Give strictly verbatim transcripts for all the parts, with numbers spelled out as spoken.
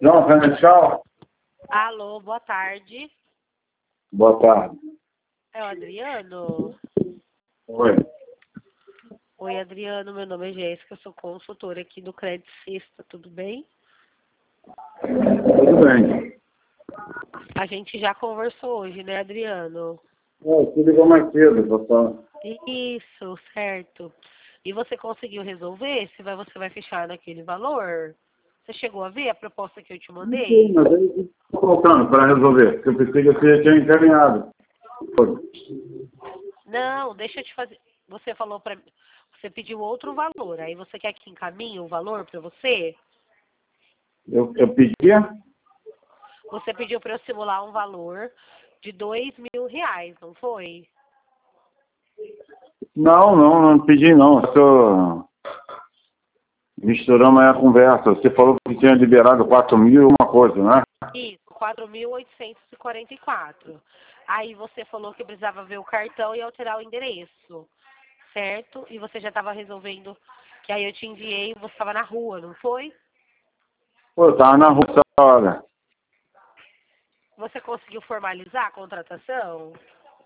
João Fernandes. Alô, boa tarde. Boa tarde. É o Adriano? Oi. Oi, Adriano, meu nome é Jéssica, eu sou consultora aqui do Crédito Sexta, tudo bem? Tudo bem. A gente já conversou hoje, né, Adriano? É, você ligou mais cedo, doutor. Isso, certo. E você conseguiu resolver se vai, você vai fechar naquele valor? Você chegou a ver a proposta que eu te Não sei, mandei? mas aí estou colocando para resolver, porque eu pensei que você tinha encaminhado. Não, deixa eu te fazer. Você falou para você pediu outro valor, aí você quer que encaminhe o valor para você? Eu, eu pedia? Você pediu para eu simular um valor de dois mil reais, não foi? Não, não, não pedi não. Estou misturando aí a conversa. Você falou que tinha liberado quatro mil e uma coisa, né? Isso, quatro mil oitocentos e quarenta e quatro. Aí você falou que precisava ver o cartão e alterar o endereço, certo? E você já estava resolvendo, que aí eu te enviei, você estava na rua, não foi? Pô, eu tava na rua essa hora. Você conseguiu formalizar a contratação?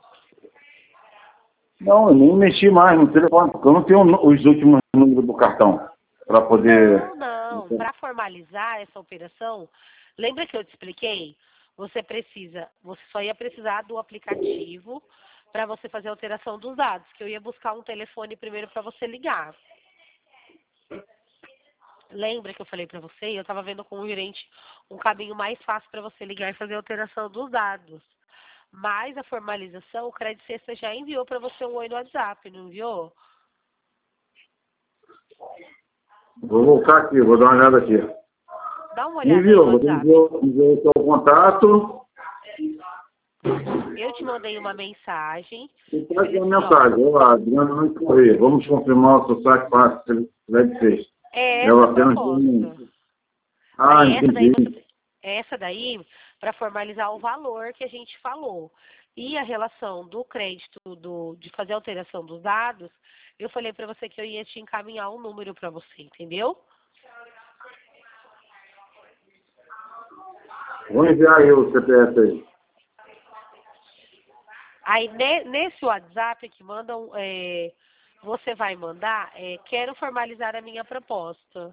Não, eu nem mexi mais no telefone, porque eu não tenho os últimos números do cartão para poder... Não, não. Para formalizar essa operação, lembra que eu te expliquei? Você precisa, você só ia precisar do aplicativo para você fazer a alteração dos dados, que eu ia buscar um telefone primeiro para você ligar. Lembra que eu falei para você? Eu estava vendo com o gerente um caminho mais fácil para você ligar e fazer a alteração dos dados. Mas a formalização, o Crédito Sexta já enviou para você um oi no WhatsApp, não enviou? Vou voltar aqui, vou dar uma olhada aqui. Dá uma Me olhada aí enviou, no você WhatsApp. enviou, enviou o seu contato. Eu te mandei uma mensagem. E Eu traz falei uma assim, ó, mensagem. Olá, Adriano Nunes Correia. Vamos confirmar o seu saque fácil de sexta. é essa Ela a apenas proposta. Ah, Aí essa daí entendi. você, essa daí para formalizar o valor que a gente falou. E a relação do crédito, do, de fazer a alteração dos dados, eu falei para você que eu ia te encaminhar um número para você, entendeu? Vou enviar eu o C P F aí. Aí ne- nesse WhatsApp que mandam, é, você vai mandar, é, quero formalizar a minha proposta.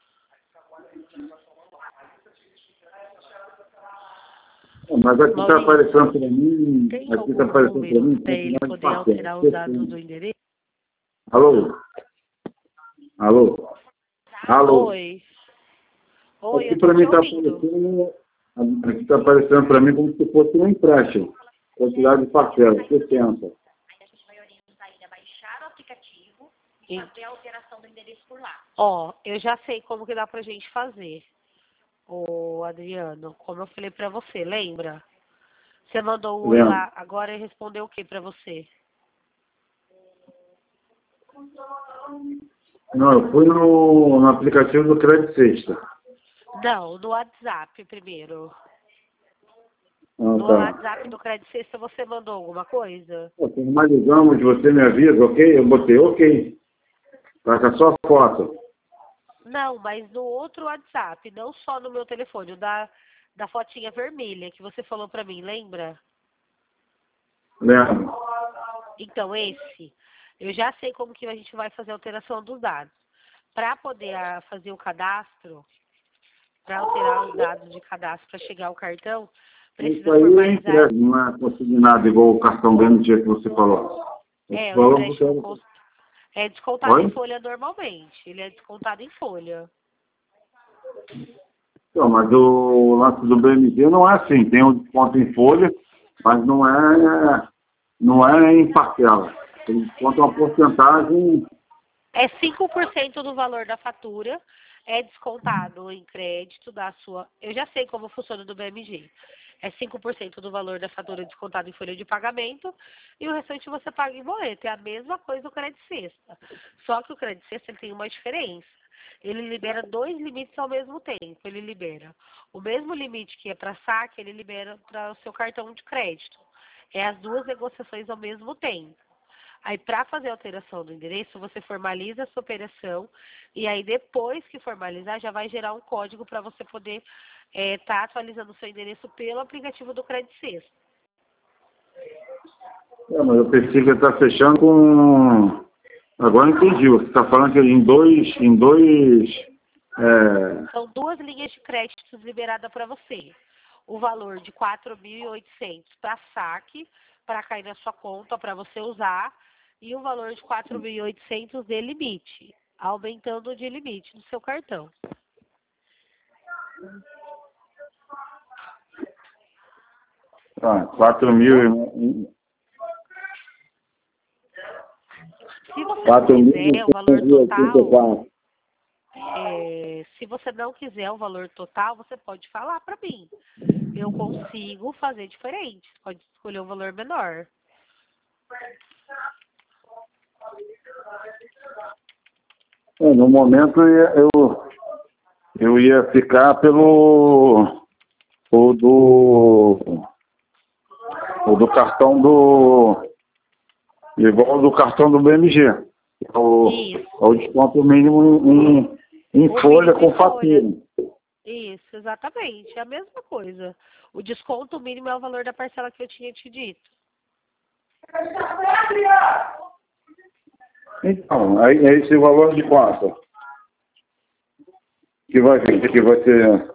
Mas aqui está Maurício, aparecendo para mim, tem aqui está algum aparecendo para número mim, para ele quantidade de poder parcela. alterar os dados do endereço? Alô? Alô? Alô? Oi. Oi, Aqui eu tô para mim te está ouvindo. aparecendo, aqui está aparecendo para mim como se fosse um empréstimo. Quantidade de parcela, sessenta. E fazer a alteração do endereço por lá. Ó, eu já sei como que dá pra gente fazer. Ô, Adriano, como eu falei pra você, lembra? Você mandou o oi Lembro. lá, agora ele respondeu o que pra você? Não, eu fui no, no aplicativo do Crédito Sexta. Não, no WhatsApp primeiro. Ah, No tá. WhatsApp do Crédito Sexta você mandou alguma coisa? Pô, formalizamos, você me avisa, ok? Eu botei ok. Tá com a sua foto. Não, mas no outro WhatsApp, não só no meu telefone, o da, da fotinha vermelha que você falou pra mim, lembra? Lembro. Então, esse, eu já sei como que a gente vai fazer a alteração dos dados. Para poder ah, fazer o cadastro, para alterar os dados de cadastro para chegar o cartão, Isso precisa aí é formalizar. empréstimo, não é consignado igual o cartão B M G que você falou. Você É, o falou porque... empréstimo cons- é descontado em Oi? folha normalmente. Ele é descontado em folha. Então, mas o lance do B M G não é assim. Tem um desconto em folha, mas não é, não é em parcela. Ele desconta uma porcentagem... É cinco por cento do valor da fatura, é descontado em crédito da sua. Eu já sei como funciona do B M G. É cinco por cento do valor da fatura descontado em folha de pagamento e o restante você paga em boleto. É a mesma coisa do crédito sexta. Só que o crédito sexta ele tem uma diferença. Ele libera dois limites ao mesmo tempo. Ele libera o mesmo limite que é para saque, ele libera para o seu cartão de crédito. É as duas negociações ao mesmo tempo. Aí, para fazer a alteração do endereço, você formaliza a sua operação e aí, depois que formalizar, já vai gerar um código para você poder estar tá atualizando o seu endereço pelo aplicativo do Credit Sexta. É, mas eu pensei que ele está fechando com... Agora entendi. Você está falando que em dois... Em dois é... São duas linhas de créditos liberadas para você. O valor de quatro mil e oitocentos para saque, para cair na sua conta, para você usar, e o valor de quatro mil e oitocentos de limite, aumentando de limite no seu cartão. Ah, quatro mil... Se você não quiser o valor total, é, se você não quiser o valor total, você pode falar para mim. Eu consigo fazer diferente. Você pode escolher um valor menor. É, no momento eu, eu ia ficar pelo o do, o do cartão do... Igual do cartão do B M G. O, o desconto mínimo em, em, em folha com fatura. Isso, exatamente. É a mesma coisa. O desconto mínimo é o valor da parcela que eu tinha te dito. Então, aí é esse valor de quanto? Que vai, que vai ser...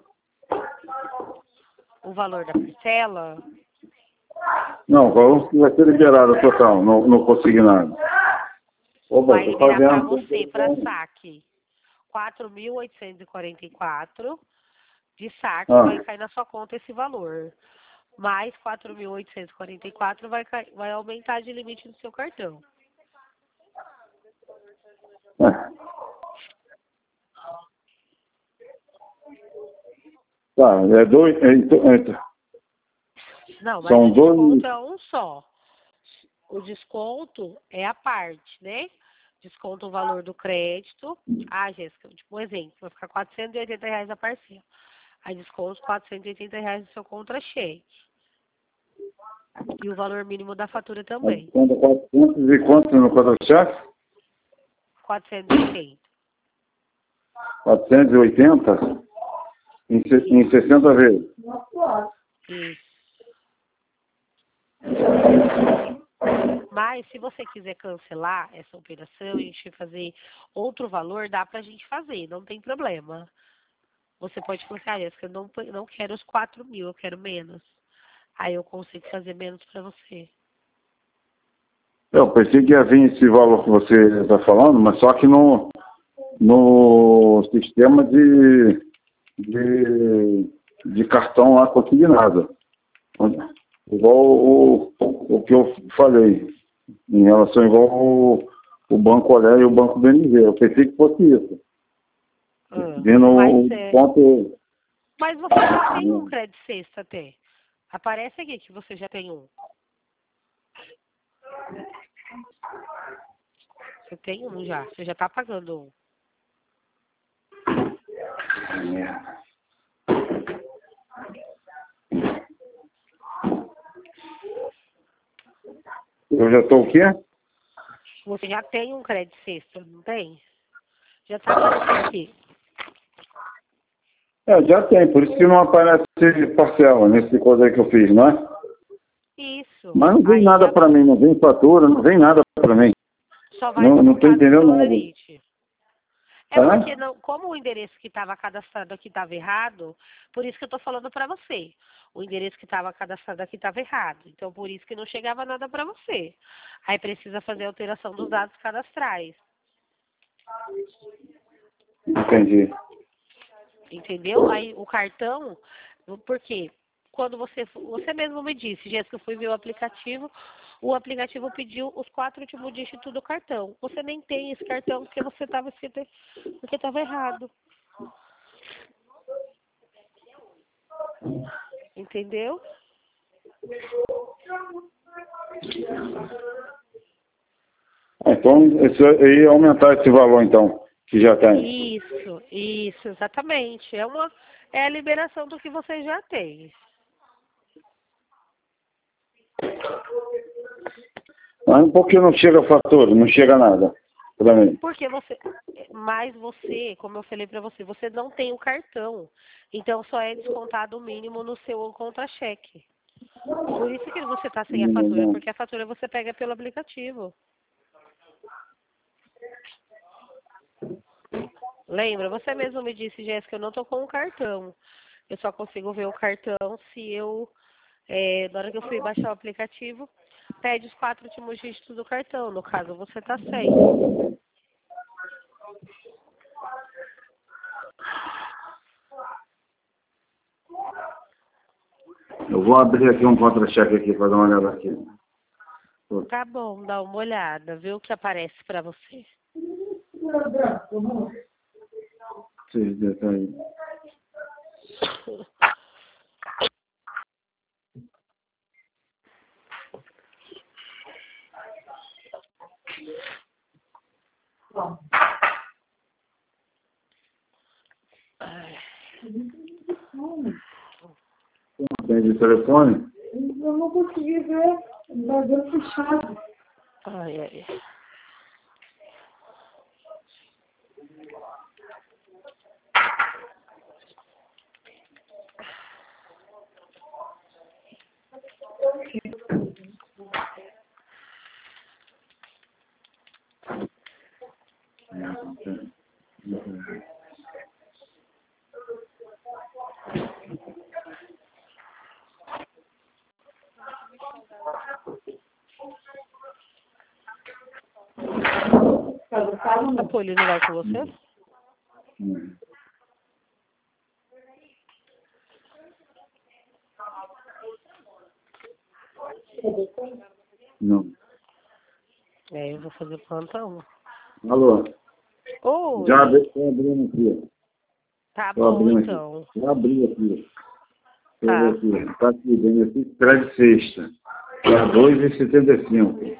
O valor da parcela? Não, o valor que vai ser liberado total, não, não consegui nada. Opa, vai liberar para você, para saque, quatro mil oitocentos e quarenta e quatro. De saque ah. vai cair na sua conta esse valor. Mais quatro mil oitocentos e quarenta e quatro vai, vai aumentar de limite do seu cartão. É. Tá, é dois... É, é, Não, mas são o desconto dois... é um só. O desconto é a parte, né? Desconta o valor do crédito. Ah, Jéssica, tipo um exemplo, vai ficar quatrocentos e oitenta reais a parcela. Aí desconta quatrocentos e oitenta reais do seu contra-cheque. E o valor mínimo da fatura também. quatrocentos e quanto no contra-cheque? quatrocentos e oitenta. quatrocentos e oitenta? Em, em sessenta vezes? Isso. Mas, se você quiser cancelar essa operação e a gente fazer outro valor, dá pra gente fazer, não tem problema. Você pode falar assim, ah, Jéssica, eu não, não quero os quatro mil, eu quero menos. Aí eu consigo fazer menos pra você. Eu pensei que ia vir esse valor que você está falando, mas só que no, no sistema de, de, de cartão lá consignado. Igual o, o que eu falei, em relação igual o, o Banco Olé e o Banco B M G. Eu pensei que fosse isso. Ah, Vendo mas, o é... ponto... mas você já tem um crédito sexta até. Aparece aqui que você já tem um. Você tem um já, você já está pagando um. Eu já estou o quê? Você já tem um crédito sexta, não tem? Já está aparecendo aqui. É, já tem, por isso que não aparece parcela nesse coisa aí que eu fiz, não é? Isso. Mas não vem aí nada já... para mim, não vem fatura, não vem nada para mim. Só vai não estou entendendo nada. limite. É ah? porque, não, como o endereço que estava cadastrado aqui estava errado, por isso que eu estou falando para você. O endereço que estava cadastrado aqui estava errado. Então, por isso que não chegava nada para você. Aí precisa fazer a alteração dos dados cadastrais. Entendi. Entendeu? Aí o cartão, porque quando você, você mesmo me disse, Jéssica, eu fui ver o aplicativo, o aplicativo pediu os quatro últimos dígitos do cartão. Você nem tem esse cartão porque você estava porque estava errado. Entendeu? Então, isso aí ia aumentar esse valor, então, que já tem. Isso, isso, exatamente. É, uma, é a liberação do que você já tem. Mas por que não chega a fatura? Não chega nada para mim. Porque você, mas você, como eu falei para você, você não tem o cartão. Então só é descontado o mínimo no seu contra-cheque. Por isso que você está sem a Não, fatura, não. porque a fatura você pega pelo aplicativo. Lembra? Você mesmo me disse, Jéssica, eu não estou com o cartão. Eu só consigo ver o cartão se eu, é, na hora que eu fui baixar o aplicativo, pede os quatro últimos dígitos do cartão. No caso, você está sem. Eu vou abrir aqui um contra-cheque aqui para dar uma olhada aqui. Tá bom, dá uma olhada, vê o que aparece para você. Esses detalhes. Tem de telefone? Eu não consegui ver, mas eu fechado. Ai, ai. A Poli não vai com você? Hum. Não. É, eu vou fazer plantão. Alô? Oi. Já abri, tô abrindo aqui. Tá Tô bom, abrindo então. aqui. Já abri aqui. Tá. Deixa eu ver aqui. Tá aqui, benefício crédito sexta. É dois e setenta e cinco.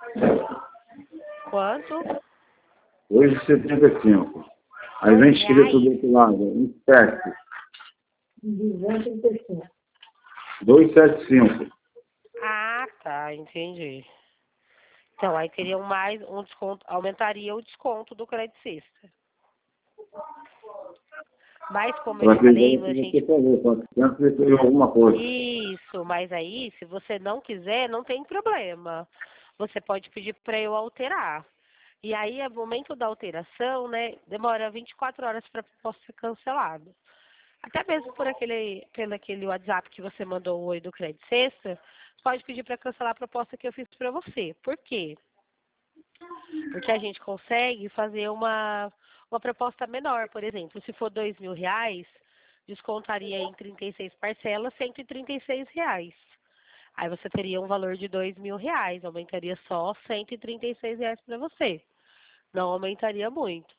Quanto? dois e setenta e cinco. Aí vem escrito do outro lado. Inspect. duzentos e trinta e cinco. duzentos e setenta e cinco. Ah, tá, entendi. Então, aí teria um mais um desconto, aumentaria o desconto do crédito sexta. Mas como eu Para te que falei, a você gente... fazer, quatrocentos e alguma coisa. Isso, mas aí, se você não quiser, não tem problema. Você pode pedir para eu alterar. E aí, no momento da alteração, né, demora vinte e quatro horas para poder ser cancelado. Até mesmo por aquele, pelo aquele WhatsApp que você mandou o oi do Crédito Sexta, pode pedir para cancelar a proposta que eu fiz para você. Por quê? Porque a gente consegue fazer uma, uma proposta menor, por exemplo. Se for dois mil reais, descontaria em trinta e seis parcelas, cento e trinta e seis reais. Aí você teria um valor de dois mil reais, aumentaria só cento e trinta e seis reais para você. Não aumentaria muito.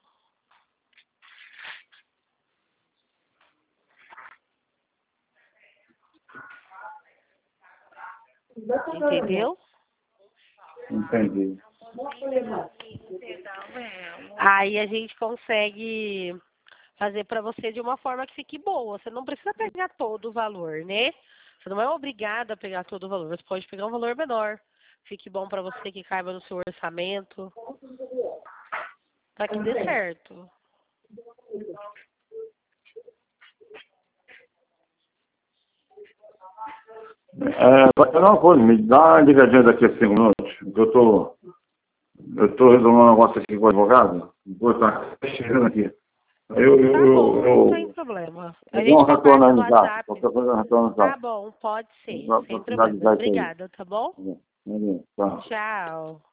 Entendeu? Entendi. Aí a gente consegue fazer para você de uma forma que fique boa. Você não precisa pegar todo o valor, né? Você não é obrigado a pegar todo o valor. Você pode pegar um valor menor. Fique bom para você, que caiba no seu orçamento. Para que dê certo. É, vai ter uma coisa, me dá uma ligadinha daqui a cinco minutos, que eu tô, eu tô resolvendo um negócio aqui com o advogado, vou estar chegando aqui. Eu, eu, Tá eu, bom, eu, não tem problema. A eu dou gente um retorno conversa aí no no zap, WhatsApp. qualquer coisa eu retorno no Tá zap. bom, pode ser, Pra sem finalizar problema. isso aí. Obrigada, tá bom? Tá bom. Tá bom. Tchau. Tchau.